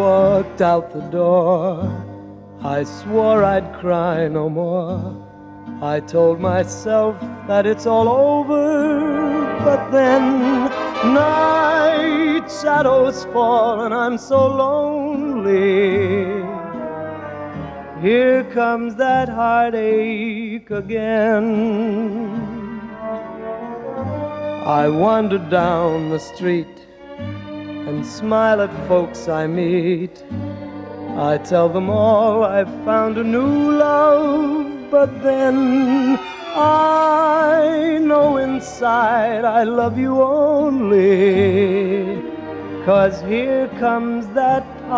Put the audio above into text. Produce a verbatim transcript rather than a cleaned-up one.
walked out the door, I swore I'd cry no more. I told myself that it's all over, but then night shadows fall and I'm so lonely. Here comes that heartache again. I wander down the street and smile at folks I meet. I tell them all I've found a new love, but then I know inside I love you only. 'Cause here comes that